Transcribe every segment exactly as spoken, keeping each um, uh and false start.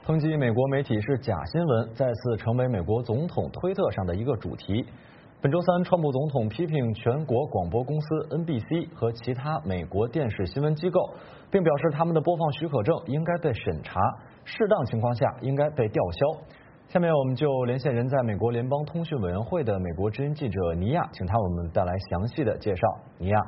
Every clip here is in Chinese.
抨击美国媒体是假新闻，再次成为美国总统推特上的一个主题。本周三，川普总统批评全国广播公司 N B C 和其他美国电视新闻机构，并表示他们的播放许可证应该被审查，适当情况下应该被吊销。下面我们就连线人在美国联邦通讯委员会的美国之音记者尼亚，请他为我们带来详细的介绍。尼亚。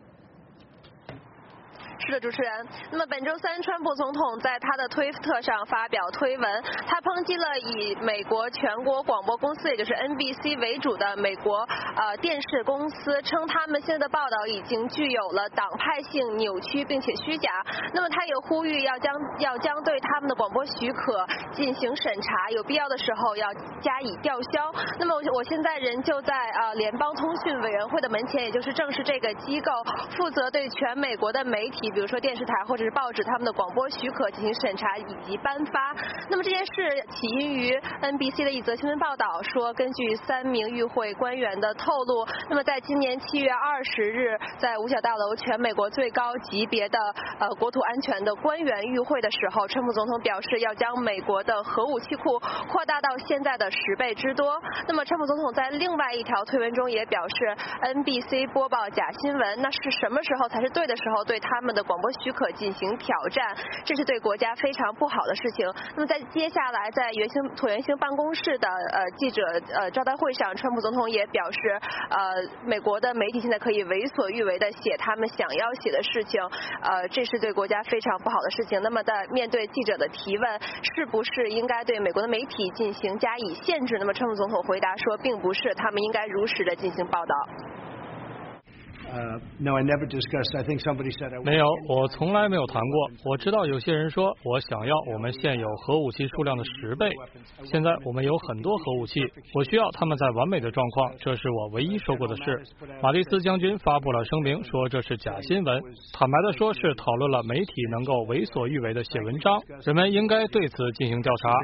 是的，主持人。那么本周三，川普总统在他的推特上发表推文，他抨击了以美国全国广播公司，也就是 N B C 为主的美国呃电视公司，称他们现在的报道已经具有了党派性、扭曲并且虚假。那么他也呼吁要将要将对他们的广播许可进行审查，有必要的时候要加以吊销。那么我现在人就在呃联邦通讯委员会的门前，也就是正是这个机构负责对全美国的媒体，比如说电视台或者是报纸他们的广播许可进行审查以及颁发。那么这件事起因于 N B C 的一则新闻报道，说根据三名与会官员的透露，那么在今年七月二十日，在五角大楼全美国最高级别的呃国土安全的官员与会的时候，川普总统表示要将美国的核武器库扩大到现在的十倍之多。那么川普总统在另外一条推文中也表示 ，N B C 播报假新闻，那是什么时候才是对的时候对他们的广播许可进行挑战，这是对国家非常不好的事情。那么在接下来在原星椭圆形办公室的呃记者呃招待会上，川普总统也表示，呃美国的媒体现在可以为所欲为的写他们想要写的事情，呃这是对国家非常不好的事情。那么在面对记者的提问，是不是应该对美国的媒体进行加以限制？那么川普总统回答说，并不是，他们应该如实的进行报道。 没有，我从来没有谈过。我知道有些人说我想要我们现有核武器数量的十倍。现在我们有很多核武器，我需要他们在完美的状况，这是我唯一说过的事。马蒂斯将军发布了声明，说这是假新闻。坦白的说，是讨论了媒体能够为所欲为的写文章，人们应该对此进行调查。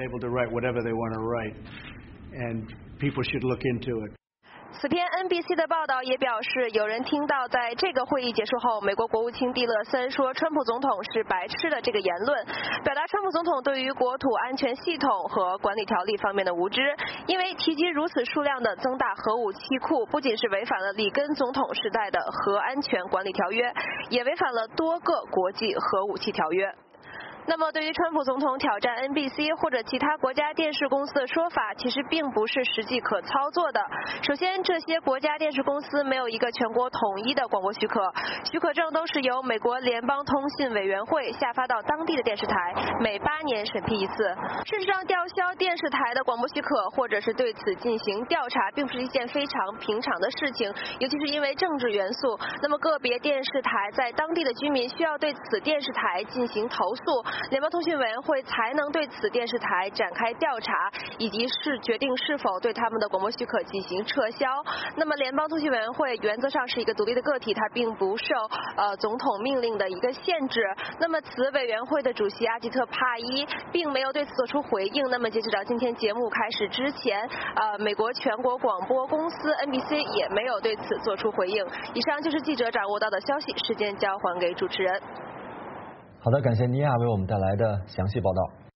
此篇 N B C 的报道也表示，有人听到在这个会议结束后，美国国务卿蒂勒森说川普总统是白痴的这个言论，表达川普总统对于国土安全系统和管理条例方面的无知。因为提及如此数量的增大核武器库，不仅是违反了里根总统时代的核安全管理条约，也违反了多个国际核武器条约。那么对于川普总统挑战 N B C 或者其他国家电视公司的说法，其实并不是实际可操作的。首先，这些国家电视公司没有一个全国统一的广播许可，许可证都是由美国联邦通信委员会下发到当地的电视台，每八年审批一次。事实上，吊销电视台的广播许可，或者是对此进行调查，并不是一件非常平常的事情，尤其是因为政治元素。那么个别电视台在当地的居民需要对此电视台进行投诉，联邦通讯委员会才能对此电视台展开调查，以及是决定是否对他们的广播许可进行撤销。那么联邦通讯委员会原则上是一个独立的个体，它并不受呃总统命令的一个限制。那么此委员会的主席阿吉特帕伊并没有对此做出回应。那么截止到今天节目开始之前，呃美国全国广播公司 N B C 也没有对此做出回应。以上就是记者掌握到的消息，时间交还给主持人。 好的，感谢尼亚为我们带来的详细报道。